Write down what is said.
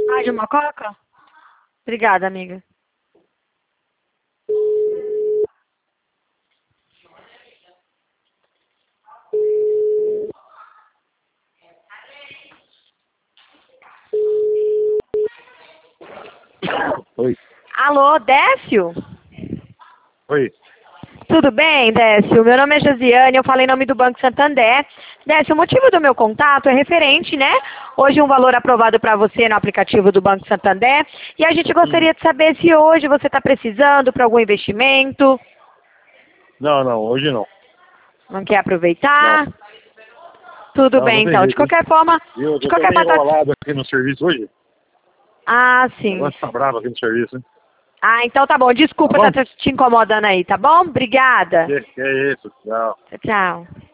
Mais uma coca? Obrigada, amiga. Oi. Alô, Décio? Oi. Tudo bem, Décio? Meu nome é Josiane, eu falei em nome do Banco Santander. Décio, o motivo do meu contato é referente, né? Hoje um valor aprovado para você no aplicativo do Banco Santander. E a gente gostaria de saber se hoje você está precisando para algum investimento. Não, hoje não. Não quer aproveitar? Tudo Não bem, tem então. De jeito, hein? qualquer forma, Eu de tô qualquer meio forma, tá... enrolado aqui no serviço hoje. Ah, O sim. negócio tá bravo aqui no serviço, hein? Ah, então tá bom. Tá Desculpa bom? estar te incomodando aí, tá bom? Obrigada. Que é isso? Tchau. Tchau.